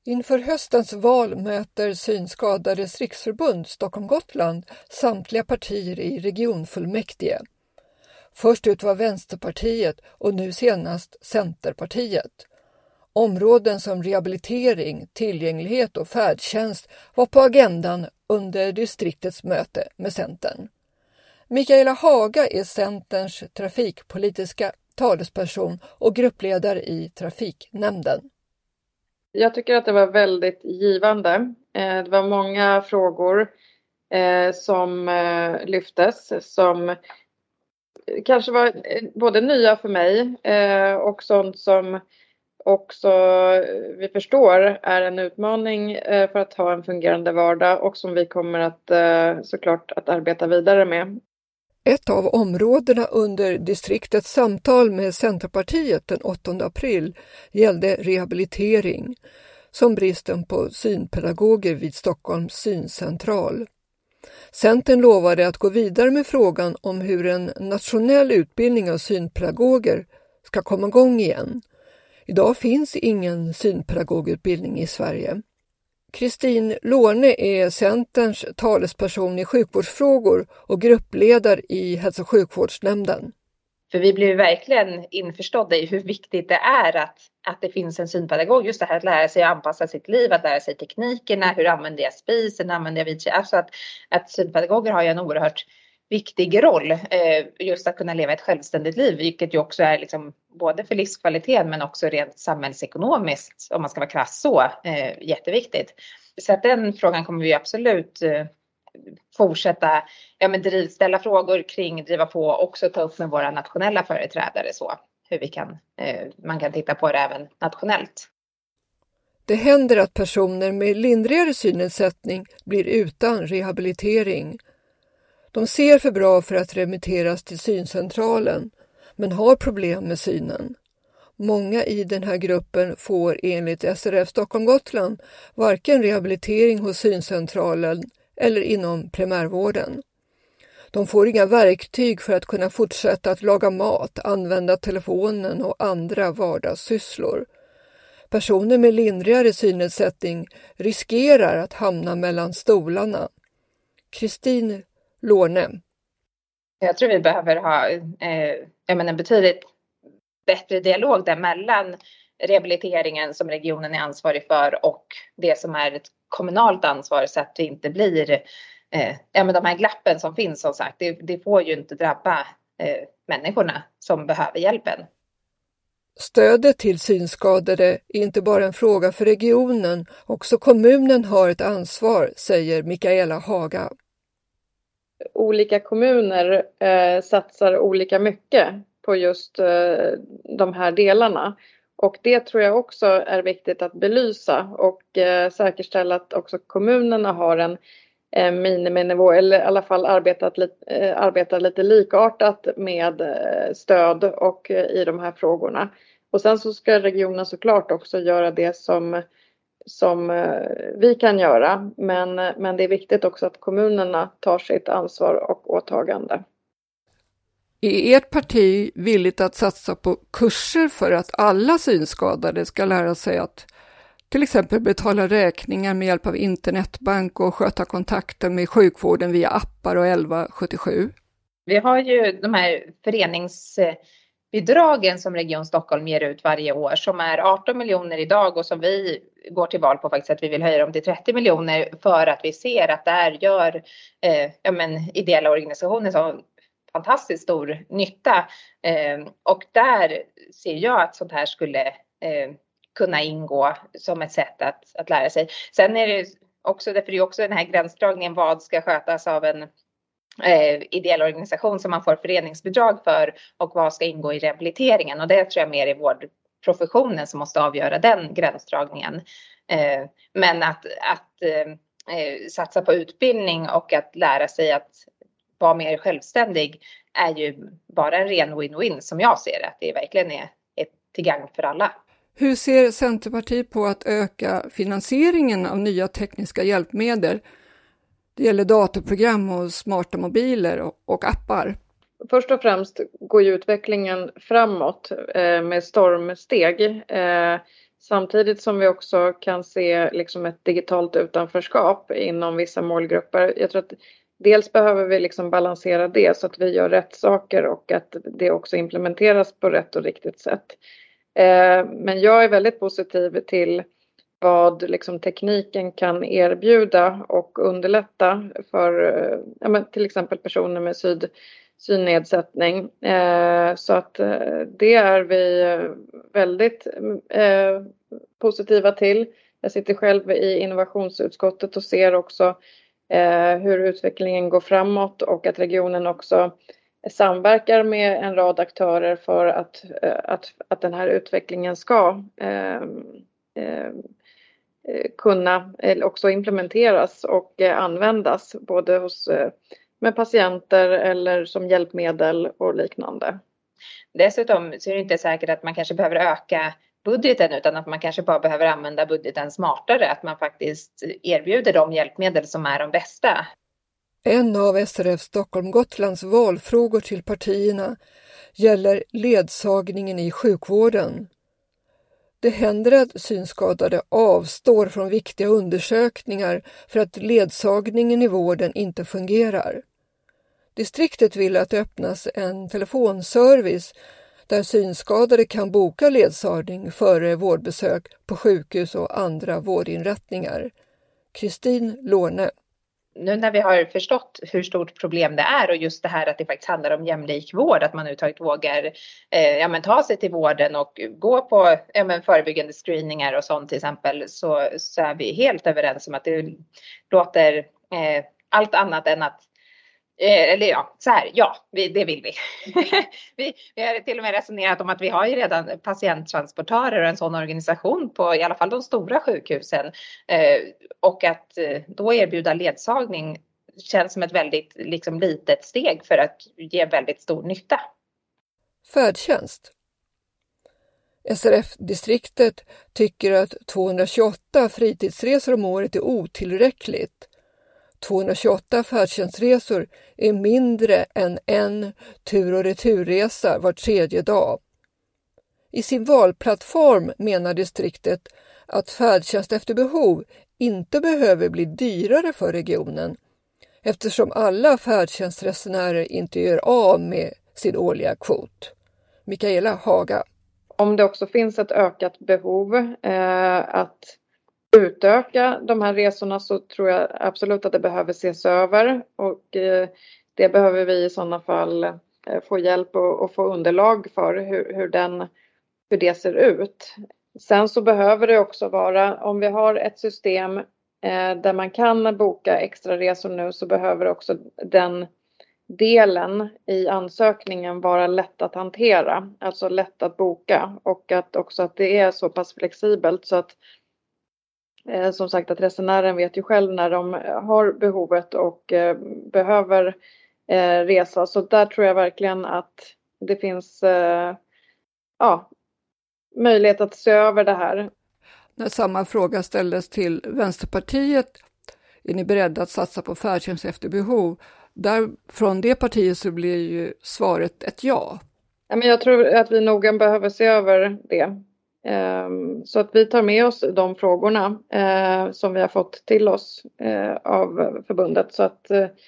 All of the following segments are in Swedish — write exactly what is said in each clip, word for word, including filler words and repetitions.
Inför höstens val möter Synskadades riksförbund Stockholm-Gotland samtliga partier i regionfullmäktige. Först ut var Vänsterpartiet och nu senast Centerpartiet. Områden som rehabilitering, tillgänglighet och färdtjänst var på agendan under distriktets möte med Centern. Mikaela Haga är Centerns trafikpolitiska talesperson och gruppledare i trafiknämnden. Jag tycker att det var väldigt givande. Det var många frågor som lyftes som kanske var både nya för mig och sånt som också vi förstår är en utmaning för att ha en fungerande vardag och som vi kommer att såklart att arbeta vidare med. Ett av områdena under distriktets samtal med Centerpartiet den åttonde april gällde rehabilitering, som bristen på synpedagoger vid Stockholms syncentral. Centern lovade att gå vidare med frågan om hur en nationell utbildning av synpedagoger ska komma igång igen. Idag finns ingen synpedagogutbildning i Sverige. Kristin Låne är Centerns talesperson i sjukvårdsfrågor och gruppledare i hälso- och sjukvårdsnämnden. För vi blev verkligen införstådda i hur viktigt det är att, att det finns en synpedagog. Just det här att lära sig att anpassa sitt liv, att lära sig teknikerna, hur använder jag spisen, använder jag vidare. Alltså att, att synpedagoger har ju en oerhört viktig roll eh, just att kunna leva ett självständigt liv. Vilket ju också är liksom, både för livskvaliteten men också rent samhällsekonomiskt, om man ska vara krass så, eh, jätteviktigt. Så att den frågan kommer vi absolut eh, fortsätta ja, men driv, ställa frågor kring, driva på och också ta upp med våra nationella företrädare så hur vi kan, eh, man kan titta på det även nationellt. Det händer att personer med lindrigare synnedsättning blir utan rehabilitering. De ser för bra för att remitteras till syncentralen men har problem med synen. Många i den här gruppen får enligt S R F Stockholm-Gotland varken rehabilitering hos syncentralen eller inom primärvården. De får inga verktyg för att kunna fortsätta att laga mat, använda telefonen och andra vardagssysslor. Personer med lindrigare synnedsättning riskerar att hamna mellan stolarna. Kristin Låne. Jag tror vi behöver ha eh, jag menar, en betydligt bättre dialog där mellan rehabiliteringen som regionen är ansvarig för och det som är ett kommunalt ansvar så att det inte blir eh, ja, men de här glappen som finns som sagt. Det, det får ju inte drabba eh, människorna som behöver hjälpen. Stödet till synskadade är inte bara en fråga för regionen, också kommunen har ett ansvar, säger Mikaela Haga. Olika kommuner eh, satsar olika mycket på just eh, de här delarna. Och det tror jag också är viktigt att belysa och eh, säkerställa att också kommunerna har en eh, miniminivå eller i alla fall arbetat, eh, arbetat lite likartat med eh, stöd och eh, i de här frågorna. Och sen så ska regionen såklart också göra det som, som eh, vi kan göra. Men, men det är viktigt också att kommunerna tar sitt ansvar och åtagande. Är ert parti villigt att satsa på kurser för att alla synskadade ska lära sig att till exempel betala räkningar med hjälp av internetbank och sköta kontakten med sjukvården via appar och elva sjuttiosju? Vi har ju de här föreningsbidragen som Region Stockholm ger ut varje år som är arton miljoner idag och som vi går till val på faktiskt att vi vill höja dem till trettio miljoner för att vi ser att där gör eh, ja, men, ideella organisationer som fantastiskt stor nytta eh, och där ser jag att sånt här skulle eh, kunna ingå som ett sätt att, att lära sig. Sen är det också, därför är det också den här gränsdragningen vad ska skötas av en eh, ideell organisation som man får föreningsbidrag för och vad ska ingå i rehabiliteringen och det tror jag mer är vårdprofessionen som måste avgöra den gränsdragningen. Eh, men att, att eh, satsa på utbildning och att lära sig att vara mer självständig är ju bara en ren win-win som jag ser det. Att det verkligen är ett till gagn för alla. Hur ser Centerpartiet på att öka finansieringen av nya tekniska hjälpmedel? Det gäller datorprogram och smarta mobiler och, och appar. Först och främst går ju utvecklingen framåt eh, med stormsteg. Eh, Samtidigt som vi också kan se liksom ett digitalt utanförskap inom vissa målgrupper. Jag tror att dels behöver vi liksom balansera det så att vi gör rätt saker och att det också implementeras på rätt och riktigt sätt. Eh, men jag är väldigt positiv till vad liksom tekniken kan erbjuda och underlätta för ja, men till exempel personer med syd, synnedsättning. Eh, så att eh, det är vi väldigt eh, positiva till. Jag sitter själv i innovationsutskottet och ser också eh, hur utvecklingen går framåt och att regionen också samverkar med en rad aktörer för att, eh, att, att den här utvecklingen ska eh, eh, kunna också implementeras och användas både hos med patienter eller som hjälpmedel och liknande. Dessutom så är det inte säkert att man kanske behöver öka budgeten utan att man kanske bara behöver använda budgeten smartare. Att man faktiskt erbjuder de hjälpmedel som är de bästa. En av S R F Stockholm Gotlands valfrågor till partierna gäller ledsagningen i sjukvården. Det händer att synskadade avstår från viktiga undersökningar för att ledsagningen i vården inte fungerar. Distriktet vill att det öppnas en telefonservice där synskadade kan boka ledsagning före vårdbesök på sjukhus och andra vårdinrättningar. Kristin Låne. Nu när vi har förstått hur stort problem det är och just det här att det faktiskt handlar om jämlik vård, att man överhuvudtaget vågar eh, ja, men ta sig till vården och gå på ja, men förebyggande screeningar och sånt till exempel, så, så är vi helt överens om att det låter eh, allt annat än att Eh, eller ja, så här, ja, vi, det vill vi. vi. Vi har till och med resonerat om att vi har ju redan patienttransportörer och en sån organisation på i alla fall de stora sjukhusen. Eh, och att eh, då erbjuda ledsagning känns som ett väldigt liksom, litet steg för att ge väldigt stor nytta. Färdtjänst. S R F-distriktet tycker att tvåhundratjugoåtta fritidsresor om året är otillräckligt. tvåhundratjugoåtta färdtjänstresor är mindre än en tur- och returresa var tredje dag. I sin valplattform menar distriktet att färdtjänst efter behov inte behöver bli dyrare för regionen eftersom alla färdtjänstresenärer inte gör av med sin årliga kvot. Mikaela Haga. Om det också finns ett ökat behov eh, att utöka de här resorna så tror jag absolut att det behöver ses över och eh, det behöver vi i sådana fall eh, få hjälp och, och få underlag för hur, hur, den, hur det ser ut. Sen så behöver det också vara, om vi har ett system eh, där man kan boka extra resor nu så behöver också den delen i ansökningen vara lätt att hantera, alltså lätt att boka och att också att det är så pass flexibelt så att Eh, som sagt att resenären vet ju själv när de har behovet och eh, behöver eh, resa. Så där tror jag verkligen att det finns eh, ja, möjlighet att se över det här. När samma fråga ställdes till Vänsterpartiet, är ni beredda att satsa på färdtjänst efter behov? Där, från det partiet så blir ju svaret ett ja. Ja, men jag tror att vi noga behöver se över det. Så att vi tar med oss de frågorna eh, som vi har fått till oss eh, av förbundet. Så att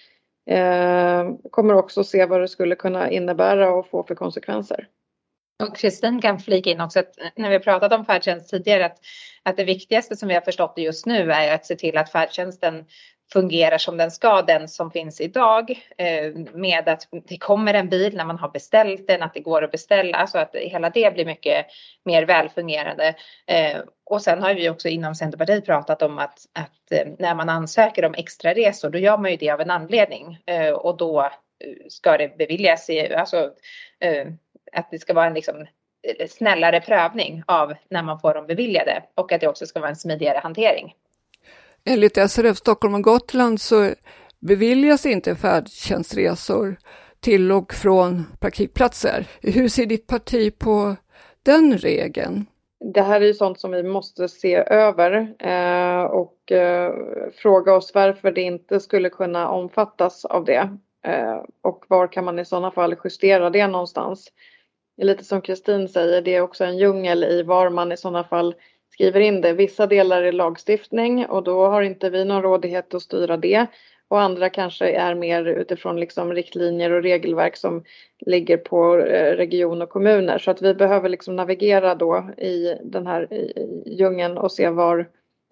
eh, kommer också se vad det skulle kunna innebära och få för konsekvenser. Och Kristin kan flika in också att när vi har pratat om färdtjänst tidigare att, att det viktigaste som vi har förstått just nu är att se till att färdtjänsten fungerar som den ska, den som finns idag, eh, med att det kommer en bil när man har beställt den, att det går att beställa så att hela det blir mycket mer välfungerande. Eh, och sen har vi också inom Centerpartiet pratat om att, att eh, när man ansöker om extra resor då gör man ju det av en anledning eh, och då ska det beviljas, i, alltså eh, att det ska vara en liksom snällare prövning av när man får dem beviljade och att det också ska vara en smidigare hantering. Enligt S R F Stockholm och Gotland så beviljas inte färdtjänstresor till och från praktikplatser. Hur ser ditt parti på den regeln? Det här är ju sånt som vi måste se över eh, och eh, fråga oss varför det inte skulle kunna omfattas av det. Eh, och var kan man i sådana fall justera det någonstans? Lite som Kristin säger, det är också en djungel i var man i sådana fall skriver in det. Vissa delar är lagstiftning och då har inte vi någon rådighet att styra det. Och andra kanske är mer utifrån liksom riktlinjer och regelverk som ligger på region och kommuner. Så att vi behöver liksom navigera då i den här djungeln och se var,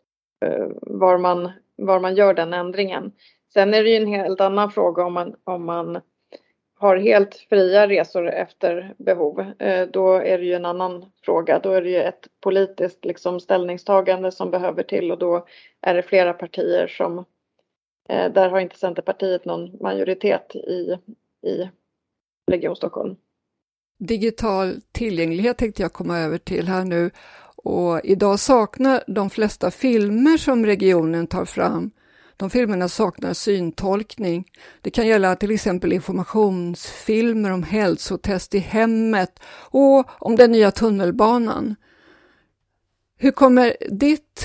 var, man, var man gör den ändringen. Sen är det ju en helt annan fråga om man, om man har helt fria resor efter behov. Då är det ju en annan fråga. Då är det ju ett politiskt liksom ställningstagande som behöver till och då är det flera partier som där har inte Centerpartiet någon majoritet i, i Region Stockholm. Digital tillgänglighet tänkte jag komma över till här nu. Och idag saknar de flesta filmer som regionen tar fram. De filmerna saknar syntolkning. Det kan gälla till exempel informationsfilmer om hälsotest i hemmet och om den nya tunnelbanan. Hur kommer ditt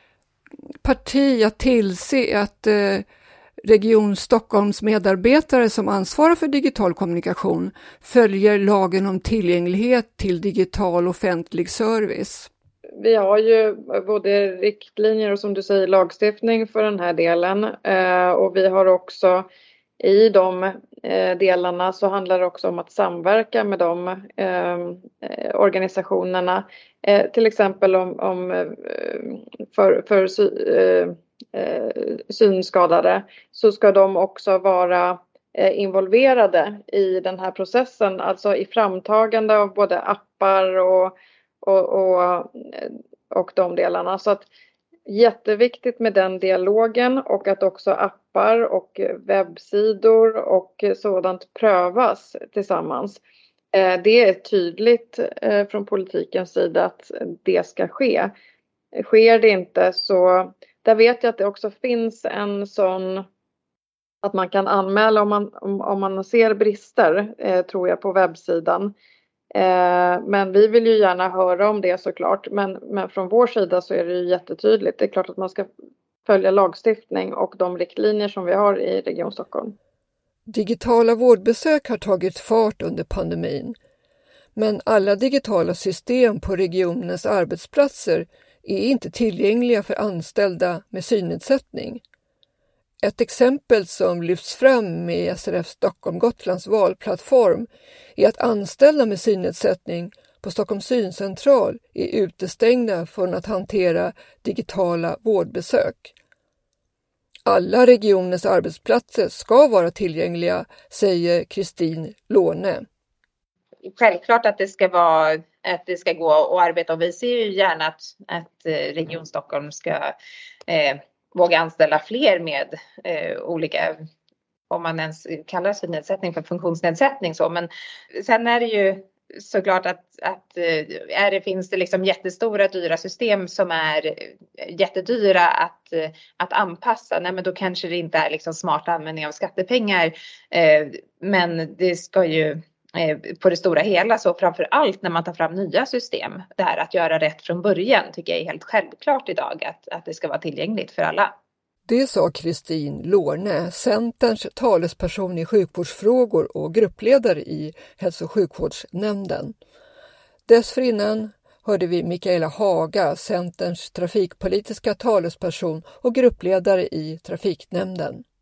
parti att tillse att eh, Region Stockholms medarbetare som ansvarar för digital kommunikation följer lagen om tillgänglighet till digital offentlig service? Vi har ju både riktlinjer och som du säger lagstiftning för den här delen eh, och vi har också i de eh, delarna så handlar det också om att samverka med de eh, organisationerna. Eh, till exempel om, om för, för eh, synskadade så ska de också vara eh, involverade i den här processen. Alltså i framtagande av både appar och, och, och, och de delarna. Så att jätteviktigt med den dialogen och att också appar och webbsidor och sådant prövas tillsammans. Det är tydligt från politikens sida att det ska ske. Sker det inte så, där vet jag att det också finns en sån att man kan anmäla om man, om, om man ser brister tror jag på webbsidan. Eh, men vi vill ju gärna höra om det såklart. Men, men från vår sida så är det ju jättetydligt. Det är klart att man ska följa lagstiftning och de riktlinjer som vi har i Region Stockholm. Digitala vårdbesök har tagit fart under pandemin. Men alla digitala system på regionens arbetsplatser är inte tillgängliga för anställda med synnedsättning. Ett exempel som lyfts fram med S R F Stockholm Gotlands valplattform är att anställda med synnedsättning på Stockholms syncentral är utestängda från att hantera digitala vårdbesök. Alla regionens arbetsplatser ska vara tillgängliga, säger Kristin Låne. Självklart att det ska vara att det ska gå att arbeta och vi ser ju gärna att, att Region Stockholm ska eh, våga anställa fler med eh, olika, om man ens kallar synnedsättning för funktionsnedsättning så, men sen är det ju såklart att, att är det, finns det liksom jättestora dyra system som är jättedyra att, att anpassa, nej men då kanske det inte är liksom smart användning av skattepengar, eh, men det ska ju på det stora hela så framför allt när man tar fram nya system, det här att göra rätt från början tycker jag är helt självklart idag att, att det ska vara tillgängligt för alla. Det sa Kristin Låne, Centerns talesperson i sjukvårdsfrågor och gruppledare i hälso- och sjukvårdsnämnden. Dessförinnan hörde vi Mikaela Haga, Centerns trafikpolitiska talesperson och gruppledare i trafiknämnden.